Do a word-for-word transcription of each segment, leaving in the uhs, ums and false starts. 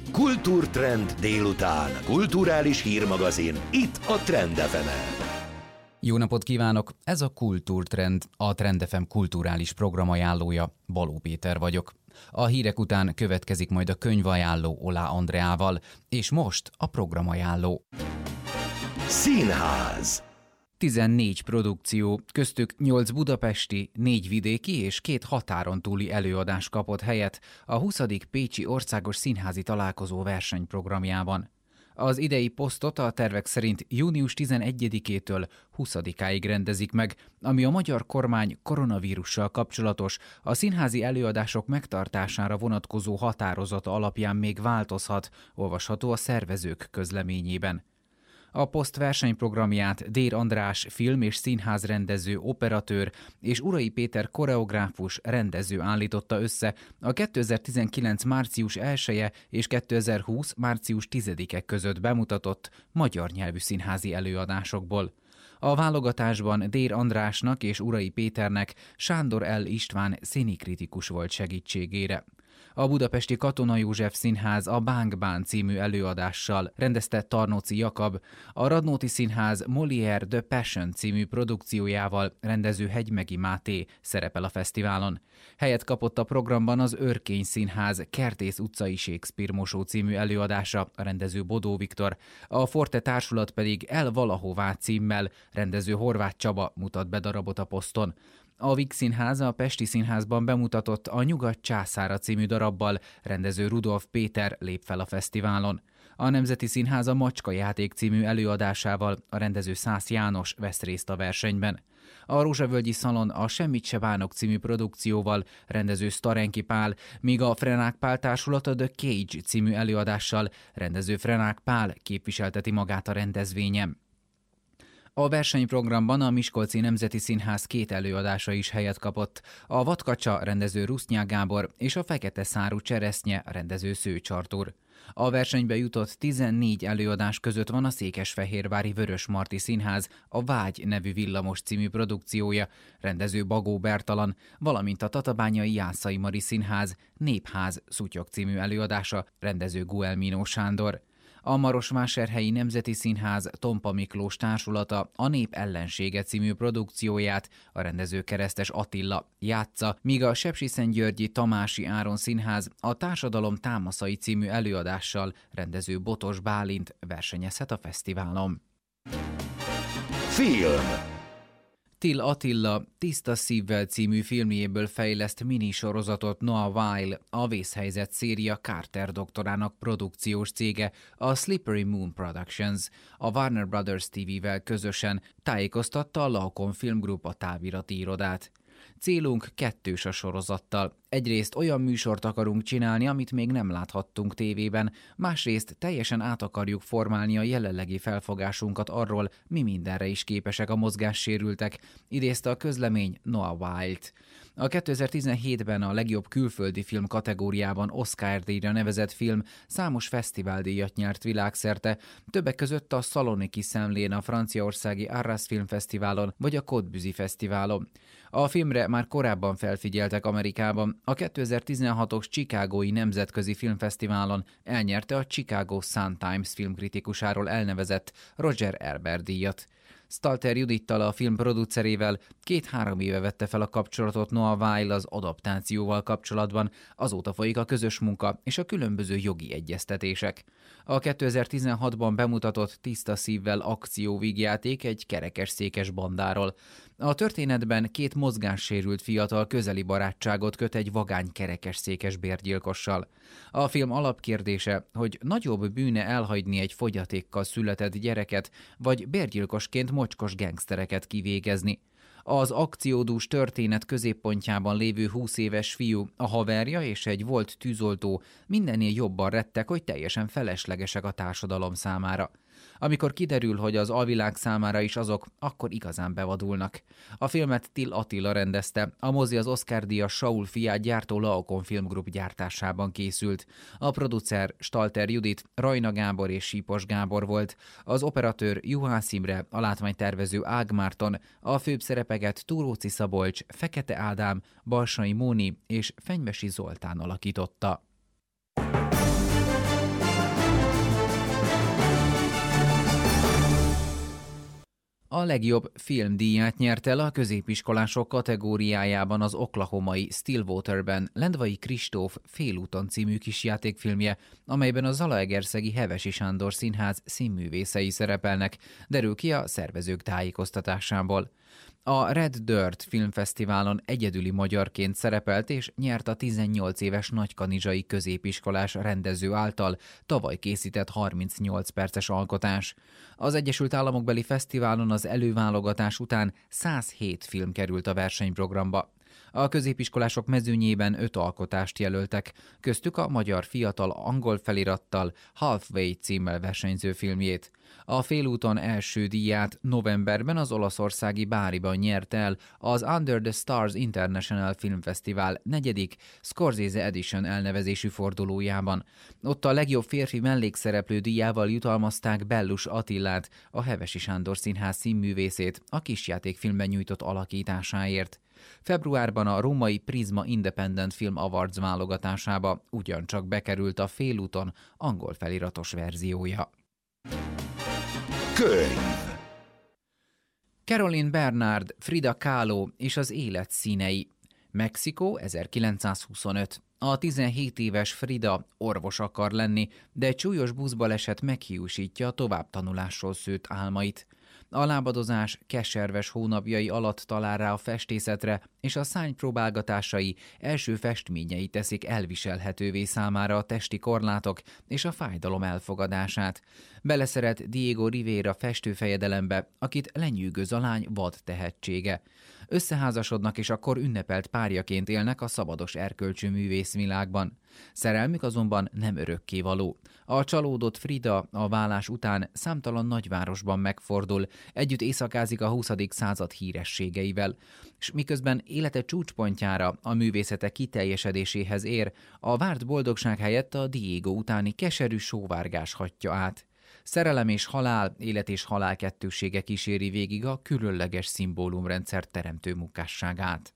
Kultúrtrend délután. Kulturális hírmagazin. Itt a Trend ef emen. Jó napot kívánok! Ez a Kultúrtrend, a Trend ef em kulturális programajánlója. Baló Péter vagyok. A hírek után következik majd a könyvajánló Olá Andreával, és most a programajánló. Színház. tizennégy produkció, köztük nyolc budapesti, négy vidéki és két határon túli előadás kapott helyet a huszadik Pécsi Országos Színházi Találkozó versenyprogramjában. Az idei posztot a tervek szerint június tizenegyedikétől huszadikáig rendezik meg, ami a magyar kormány koronavírussal kapcsolatos, a színházi előadások megtartására vonatkozó határozata alapján még változhat, olvasható a szervezők közleményében. A poszt versenyprogramját Dér András film- és színházrendező, operatőr és Urai Péter koreográfus, rendező állította össze a kétezer-tizenkilenc. március elseje és kétezer-húsz. március tizedike között bemutatott magyar nyelvű színházi előadásokból. A válogatásban Dér Andrásnak és Urai Péternek Sándor L. István színikritikus volt segítségére. A budapesti Katona József Színház a Bánk Bán című előadással rendezte Tarnóci Jakab, a Radnóti Színház Molière The Passion című produkciójával rendező Hegymegi Máté szerepel a fesztiválon. Helyet kapott a programban az Örkény Színház Kertész utcai Shakespeare mosó című előadása, a rendező Bodó Viktor, a Forte Társulat pedig El valahová címmel rendező Horváth Csaba mutat be darabot a poszton. A Víg Színház a Pesti Színházban bemutatott a Nyugat császára című darabbal, rendező Rudolf Péter lép fel a fesztiválon. A Nemzeti Színház a Macska játék című előadásával, a rendező Szász János vesz részt a versenyben. A Rózsavölgyi Szalon a Semmit se bánok című produkcióval, rendező Sztarenki Pál, míg a Frenák Pál társulat a The Cage című előadással, rendező Frenák Pál képviselteti magát a rendezvényen. A versenyprogramban a Miskolci Nemzeti Színház két előadása is helyet kapott. A Vadkacsa, rendező Rusznyák Gábor, és a Fekete szárú cseresznye, rendező Szőcs Artúr. A versenybe jutott tizennégy előadás között van a Székesfehérvári Vörösmarty Színház a Vágy nevű villamos című produkciója, rendező Bagó Bertalan, valamint a Tatabányai Jászai Mari Színház Népház Szutyok című előadása, rendező Guelmino Sándor. A Marosvásárhelyi Nemzeti Színház Tompa Miklós társulata a Nép ellensége című produkcióját, a rendező Keresztes Attila játsza, míg a Sepsiszentgyörgyi Tamási Áron Színház a Társadalom támaszai című előadással, rendező Botos Bálint versenyezhet a fesztiválon. Film. Till Attila Tiszta szívvel című filmjéből fejleszt minisorozatot Noah Wyle, a Vészhelyzet széria Carter doktorának produkciós cége, a Slippery Moon Productions, a Warner Brothers té vével közösen, tájékoztatta a Laukon Film Group a távirati irodát. Célunk kettős a sorozattal. Egyrészt olyan műsort akarunk csinálni, amit még nem láthattunk tévében, másrészt teljesen át akarjuk formálni a jelenlegi felfogásunkat arról, mi mindenre is képesek a mozgássérültek, idézte a közlemény Noah Wyle-t. A kétezer-tizenhétben a legjobb külföldi film kategóriában Oscar-díjra nevezett film számos fesztiváldíjat nyert világszerte, többek között a Szaloniki Szemlén, a franciaországi Arras Filmfesztiválon vagy a Cottbusy Fesztiválon. A filmre már korábban felfigyeltek Amerikában, a kétezer-tizenhatos Chicagói Nemzetközi Filmfesztiválon elnyerte a Chicago Sun-Times filmkritikusáról elnevezett Roger Ebert díjat. Stalter Judittal, a film producerével két-három éve vette fel a kapcsolatot Noah Wyle az adaptációval kapcsolatban, azóta folyik a közös munka és a különböző jogi egyeztetések. A kétezer-tizenhatban bemutatott Tiszta szívvel akcióvígjáték egy kerekesszékes bandáról. A történetben két mozgássérült fiatal közeli barátságot köt egy vagány kerekesszékes bérgyilkossal. A film alapkérdése, hogy nagyobb bűne elhagyni egy fogyatékkal született gyereket, vagy bérgyilkosként mocskos gengsztereket kivégezni. Az akciódús történet középpontjában lévő húsz éves fiú, a haverja és egy volt tűzoltó mindennél jobban rettek, hogy teljesen feleslegesek a társadalom számára. Amikor kiderül, hogy az alvilág számára is azok, akkor igazán bevadulnak. A filmet Till Attila rendezte, a mozi az Oscar-díjas Saul fiát gyártó Laukon Film Group gyártásában készült. A producer Stalter Judit, Rajna Gábor és Sípos Gábor volt, az operatőr Juhász Imre, a látványtervező Ág Márton, a főbb szerepeket Túróci Szabolcs, Fekete Ádám, Balsai Móni és Fenyvesi Zoltán alakította. A legjobb filmdíját nyert el a középiskolások kategóriájában az oklahomai Stillwaterben Lendvai Kristóf Félúton című kisjátékfilmje, amelyben a zalaegerszegi Hevesi Sándor Színház színművészei szerepelnek, derül ki a szervezők tájékoztatásából. A Red Dirt filmfesztiválon egyedüli magyarként szerepelt és nyert a tizennyolc éves nagykanizsai középiskolás rendező által tavaly készített harmincnyolc perces alkotás. Az Egyesült Államokbeli fesztiválon az előválogatás után százhét film került a versenyprogramba. A középiskolások mezőnyében öt alkotást jelöltek, köztük a magyar fiatal angol felirattal Halfway címmel versenyző filmjét. A Félúton első díját novemberben az olaszországi Báriban nyert el az Under the Stars International Filmfesztivál negyedik Scorsese Edition elnevezésű fordulójában. Ott a legjobb férfi mellékszereplő díjával jutalmazták Bellus Attilát, a Hevesi Sándor Színház színművészét a kisjátékfilmben nyújtott alakításáért. Februárban a római Prisma Independent Film Awards válogatásába ugyancsak bekerült a Félúton angol feliratos verziója. Könyv. Carolyn Bernard, Frida Kahlo és az élet színei. Mexikó, ezerkilencszázhuszonöt. A tizenhét éves Frida orvos akar lenni, de egy súlyos buszbaleset meghiúsítja a továbbtanulásról szőtt álmait. A lábadozás keserves hónapjai alatt talál rá a festészetre, és a szárnypróbálgatásai első festményei teszik elviselhetővé számára a testi korlátok és a fájdalom elfogadását. Beleszeret Diego Rivera festőfejedelembe, akit lenyűgöz a lány vad tehetsége. Összeházasodnak és akkor ünnepelt párjaként élnek a szabados erkölcsű művészvilágban. Szerelmük azonban nem örökkévaló. A csalódott Frida a válás után számtalan nagyvárosban megfordul, együtt éjszakázik a huszadik század hírességeivel, és miközben élete csúcspontjára, a művészete kiteljesedéséhez ér, a várt boldogság helyett a Diego utáni keserű sóvárgás hatja át. Szerelem és halál, élet és halál kettősége kíséri végig a különleges szimbólumrendszer teremtő munkásságát.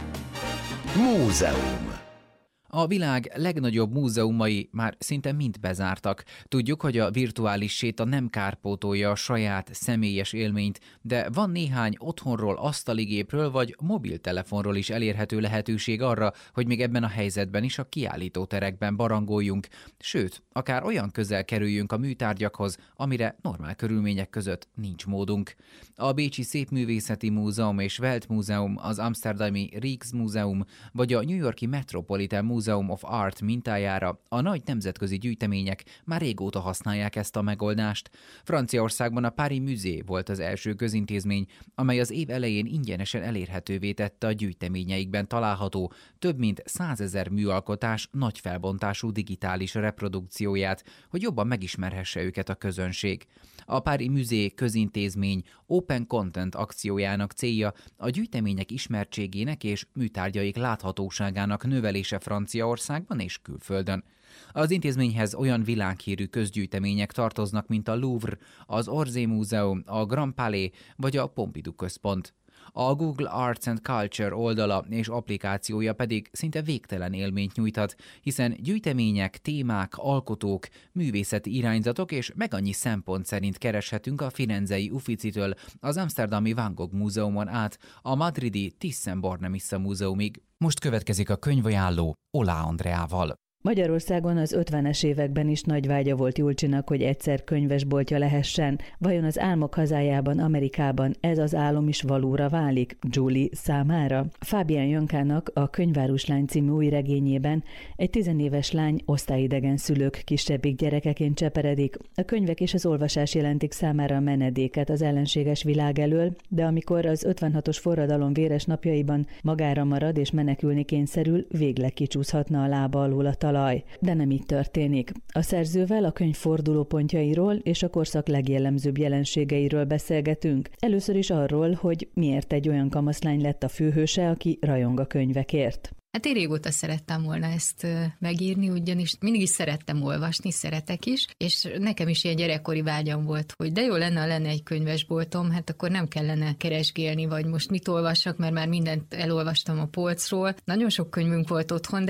Múzeum. A világ legnagyobb múzeumai már szinte mind bezártak. Tudjuk, hogy a virtuális séta nem kárpótolja a saját személyes élményt, de van néhány otthonról, asztaligépről vagy mobiltelefonról is elérhető lehetőség arra, hogy még ebben a helyzetben is a kiállítóterekben barangoljunk, sőt, akár olyan közel kerüljünk a műtárgyakhoz, amire normál körülmények között nincs módunk. A Bécsi Szépművészeti Múzeum és Weltmuseum, az amszterdami Rijksmuseum vagy a New Yorki Metropolitan Museum of Art mintájára a nagy nemzetközi gyűjtemények már régóta használják ezt a megoldást. Franciaországban a Paris Musée volt az első közintézmény, amely az év elején ingyenesen elérhetővé tette a gyűjteményeikben található több mint százezer műalkotás nagy felbontású digitális reprodukcióját, hogy jobban megismerhesse őket a közönség. A Paris Musée közintézmény Open Content akciójának célja a gyűjtemények ismertségének és műtárgyaik láthatóságának növelése Franciaországban és külföldön. Az intézményhez olyan világhírű közgyűjtemények tartoznak, mint a Louvre, az Orsay Múzeum, a Grand Palais vagy a Pompidou Központ. A Google Arts and Culture oldala és applikációja pedig szinte végtelen élményt nyújthat, hiszen gyűjtemények, témák, alkotók, művészeti irányzatok és meg annyi szempont szerint kereshetünk a firenzei Uffizitől az amszterdami Van Gogh Múzeumon át a madridi Thyssen-Bornemisza Múzeumig. Most következik a könyvajánló Oláh Andreával. Magyarországon az ötvenes években is nagy vágya volt Julcsinak, hogy egyszer könyvesboltja lehessen. Vajon az álmok hazájában, Amerikában ez az álom is valóra válik Julie számára? Fábián Jankának a Könyváruslány című új regényében egy tizenéves lány osztályidegen szülők kisebbik gyerekeként cseperedik. A könyvek és az olvasás jelentik számára a menedéket az ellenséges világ elől, de amikor az ötvenhatos forradalom véres napjaiban magára marad és menekülni kényszerül, végleg kicsúszhatna a lába alól a talaj. De nem így történik. A szerzővel a könyv fordulópontjairól és a korszak legjellemzőbb jelenségeiről beszélgetünk. Először is arról, hogy miért egy olyan kamaszlány lett a főhőse, aki rajong a könyvekért. Hát én régóta szerettem volna ezt megírni, ugyanis mindig is szerettem olvasni, szeretek is, és nekem is ilyen gyerekkori vágyam volt, hogy de jó lenne, ha lenne egy könyvesboltom, hát akkor nem kellene keresgélni, vagy most mit olvassak, mert már mindent elolvastam a polcról. Nagyon sok könyvünk volt otthon, de hát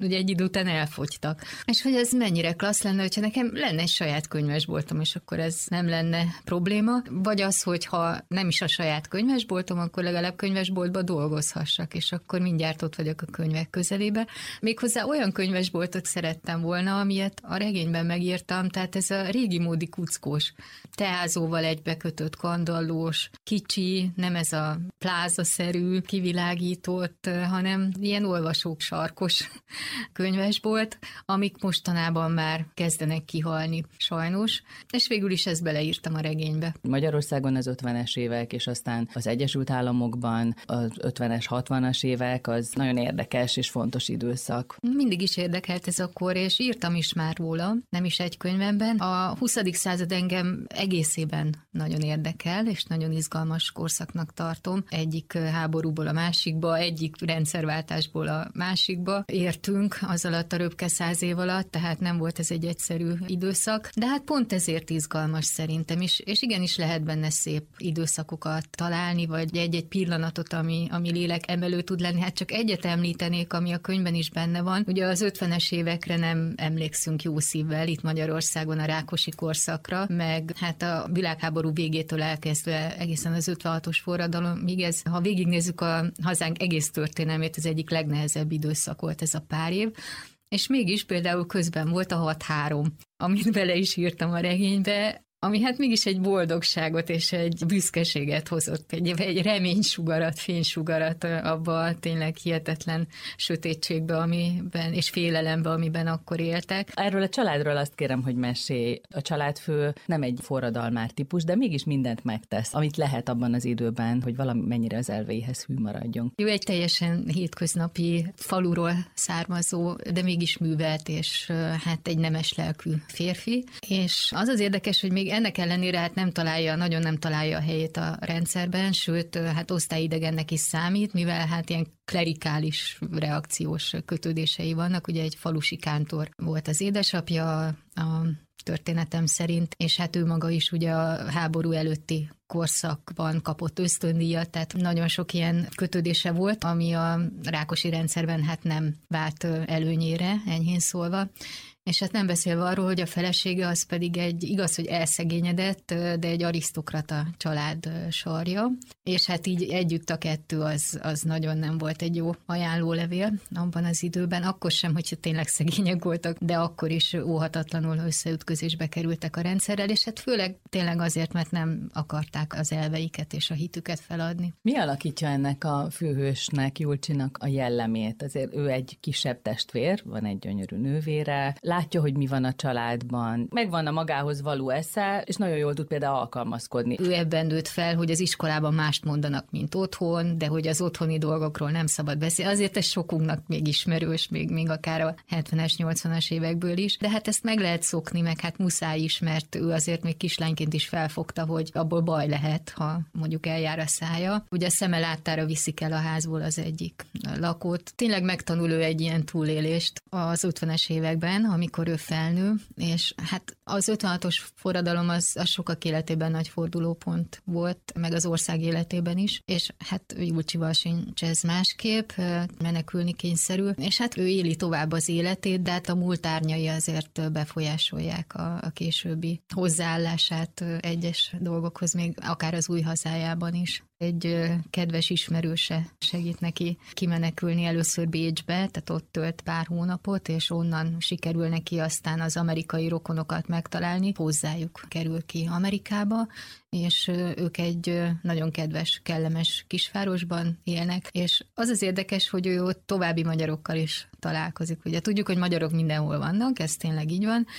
ugye egy idő után elfogytak. És hogy ez mennyire klassz lenne, hogyha nekem lenne egy saját könyvesboltom, és akkor ez nem lenne probléma. Vagy az, hogy ha nem is a saját könyvesboltom, akkor legalább könyvesboltba dolgozhassak, és akkor mindjárt ott vagyok a könyvek közelébe. Méghozzá olyan könyvesboltot szerettem volna, amilyet a regényben megírtam, tehát ez a régi módi kuckós, teázóval egybekötött, kandallós, kicsi, nem ez a plázaszerű, kivilágított, hanem ilyen olvasók sarkos könyvesbolt, amik mostanában már kezdenek kihalni, sajnos, és végül is ezt beleírtam a regénybe. Magyarországon az ötvenes évek, és aztán az Egyesült Államokban az ötvenes, hatvanas évek, az nagyon érdekes és fontos időszak. Mindig is érdekelt ez a kor, és írtam is már róla, nem is egy könyvemben. A huszadik század engem egészében nagyon érdekel, és nagyon izgalmas korszaknak tartom. Egyik háborúból a másikba, egyik rendszerváltásból a másikba értünk az alatt a röpke száz év alatt, tehát nem volt ez egy egyszerű időszak, de hát pont ezért izgalmas szerintem, és, és igenis lehet benne szép időszakokat találni, vagy egy-egy pillanatot, ami, ami lélek emelő tud lenni. Hát csak egyet említenék, ami a könyvben is benne van. Ugye az ötvenes évekre nem emlékszünk jó szívvel, itt Magyarországon a Rákosi korszakra, meg hát a világháború végétől elkezdve egészen az ötvenhatos forradalomig, ez, ha végignézzük a hazánk egész történelmét, az egyik legnehezebb időszak volt ez a pár év, és mégis például közben volt a hat három, amit bele is írtam a regénybe, ami hát mégis egy boldogságot és egy büszkeséget hozott, egy, egy reménysugarat, fénysugarat abba a tényleg hihetetlen sötétségbe, amiben, és félelembe, amiben akkor éltek. Erről a családról azt kérem, hogy mesélj. A családfő nem egy forradalmár típus, de mégis mindent megtesz, amit lehet abban az időben, hogy valamennyire az elveihez hű maradjon. Ő egy teljesen hétköznapi faluról származó, de mégis művelt, és hát egy nemes lelkű férfi. És az az érdekes, hogy még ennek ellenére hát nem találja, nagyon nem találja a helyét a rendszerben, sőt, hát osztályidegennek is számít, mivel hát ilyen klerikális reakciós kötődései vannak. Ugye egy falusi kántor volt az édesapja, a történetem szerint, és hát ő maga is ugye a háború előtti korszakban kapott ösztöndíjat, tehát nagyon sok ilyen kötődése volt, ami a Rákosi rendszerben hát nem vált előnyére, enyhén szólva. És hát nem beszélve arról, hogy a felesége az pedig egy, igaz, hogy elszegényedett, de egy arisztokrata család sarja, és hát így együtt a kettő az, az nagyon nem volt egy jó ajánlólevél abban az időben, akkor sem, hogyha tényleg szegények voltak, de akkor is óhatatlanul összeütközésbe kerültek a rendszerrel, és hát főleg tényleg azért, mert nem akarták az elveiket és a hitüket feladni. Mi alakítja ennek a főhősnek, Julcsinak a jellemét? Azért ő egy kisebb testvér, van egy gyönyörű nővére, látja, hogy mi van a családban, megvan a magához való esze, és nagyon jól tud például alkalmazkodni. Ő ebben nőtt fel, hogy az iskolában mást mondanak, mint otthon, de hogy az otthoni dolgokról nem szabad beszélni. Azért ez sokunknak még ismerős, még, még akár a hetvenes, nyolcvanas évekből is, de hát ezt meg lehet szokni, meg hát muszáj is, mert ő azért még kislányként is felfogta, hogy abból baj lehet, ha mondjuk eljár a szája. Ugye a szeme láttára viszik el a házból az egyik lakót. Tényleg megtanul ő egy ilyen túlélést az ötvenes években, amikor ő felnő, és hát az ötvenhatos forradalom az, az sokak életében nagy fordulópont volt, meg az ország életében is, és hát Julcsival sincs ez másképp, menekülni kényszerül, és hát ő éli tovább az életét, de hát a múlt árnyai azért befolyásolják a, a későbbi hozzáállását egyes dolgokhoz, még akár az új hazájában is. Egy kedves ismerőse segít neki kimenekülni először Bécsbe, tehát ott tölt pár hónapot, és onnan sikerül neki aztán az amerikai rokonokat megtalálni. Hozzájuk kerül ki Amerikába, és ők egy nagyon kedves, kellemes kisvárosban élnek, és az az érdekes, hogy ő ott további magyarokkal is találkozik. Ugye tudjuk, hogy magyarok mindenhol vannak, ez tényleg így van,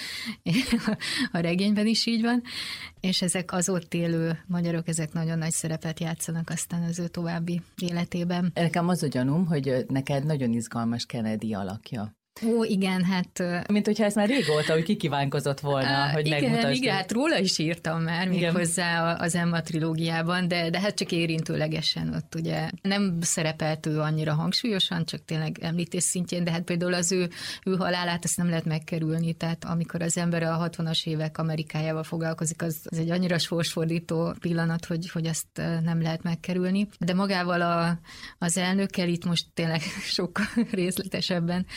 a regényben is így van, és ezek az ott élő magyarok, ezek nagyon nagy szerepet játszanak aztán az ő további életében. Nekem az a gyanúm, hogy neked nagyon izgalmas Kennedy alakja. Ó, igen, hát... Mint hogyha ez már régóta, hogy kikívánkozott volna, uh, hogy igen, megmutasd. Igen, hát róla is írtam már még hozzá az Emma trilógiában, de, de hát csak érintőlegesen ott ugye nem szerepelt ő annyira hangsúlyosan, csak tényleg említés szintjén, de hát például az ő, ő halálát ezt nem lehet megkerülni, tehát amikor az ember a hatvanas évek Amerikájával foglalkozik, az, az egy annyira sorsfordító pillanat, hogy, hogy azt nem lehet megkerülni. De magával a, az elnökkel itt most tényleg sokkal részletesebben fog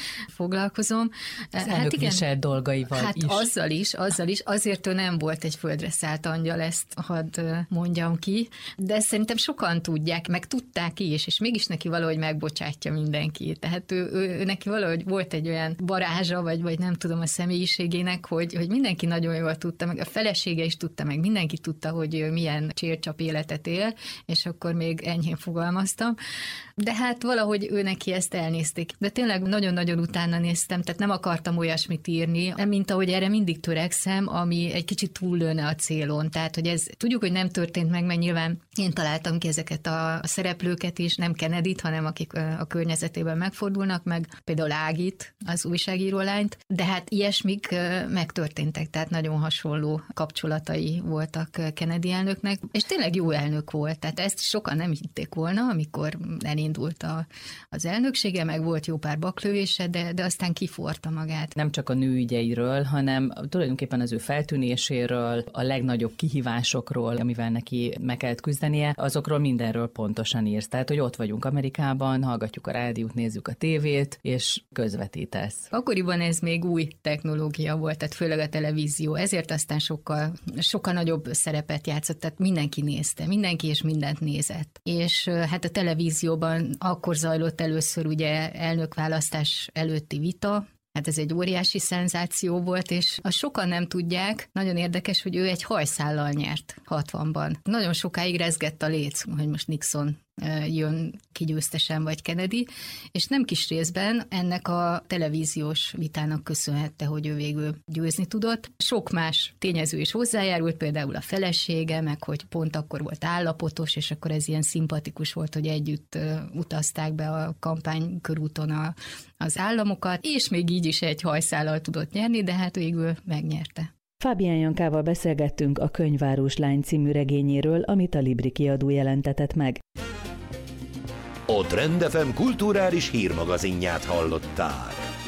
foglalkozom. Az hát igen, dolgaival hát is. azzal is, azzal is. Azért ő nem volt egy földre szállt angyal, ezt hadd mondjam ki, de szerintem sokan tudják, meg tudták ki is, és mégis neki valahogy megbocsátja mindenki. Tehát ő, ő, ő neki valahogy volt egy olyan varázsa, vagy, vagy nem tudom a személyiségének, hogy, hogy mindenki nagyon jól tudta, meg a felesége is tudta, meg mindenki tudta, hogy ő milyen csércsap életet él, és akkor még enyhén fogalmaztam. De hát valahogy ő neki ezt elnézték. De tényleg nagyon-nagyon utána néztem, tehát nem akartam olyasmit írni, mint ahogy erre mindig törekszem, ami egy kicsit túllőne a célon. Tehát, hogy ez tudjuk, hogy nem történt meg, mert nyilván én találtam ki ezeket a szereplőket is, nem Kennedyt, hanem akik a környezetében megfordulnak, meg például Ágit, az újságíró lányt, de hát ilyesmik megtörténtek, tehát nagyon hasonló kapcsolatai voltak Kennedy elnöknek, és tényleg jó elnök volt, tehát ezt sokan nem hitték volna, amikor elindult a, az elnöksége, meg volt jó pár baklövése, de, de aztán kiforta magát. Nem csak a nőügyeiről, hanem tulajdonképpen az ő feltűnéséről, a legnagyobb kihívásokról, amivel neki meg kellett küzdenie, azokról mindenről pontosan írsz. Tehát, hogy ott vagyunk Amerikában, hallgatjuk a rádiót, nézzük a tévét, és közvetítesz. Akkoriban ez még új technológia volt, tehát főleg a televízió, ezért aztán sokkal, sokkal nagyobb szerepet játszott, tehát mindenki nézte, mindenki és mindent nézett. És hát a televízióban akkor zajlott először ugye elnökválasztás előtti vita, hát ez egy óriási szenzáció volt, és azt sokan nem tudják, nagyon érdekes, hogy ő egy hajszállal nyert hatvanban. Nagyon sokáig rezgett a léc, hogy most Nixon jön ki győztesen, vagy Kennedy, és nem kis részben ennek a televíziós vitának köszönhette, hogy ő végül győzni tudott. Sok más tényező is hozzájárult, például a felesége, meg hogy pont akkor volt állapotos, és akkor ez ilyen szimpatikus volt, hogy együtt utazták be a kampány körúton a, az államokat, és még így is egy hajszállal tudott nyerni, de hát végül megnyerte. Fábián Jankával beszélgettünk a Könyvárós lány című regényéről, amit a Libri kiadó jelentetett meg. A Trend ef em kulturális hírmagazinját hallották.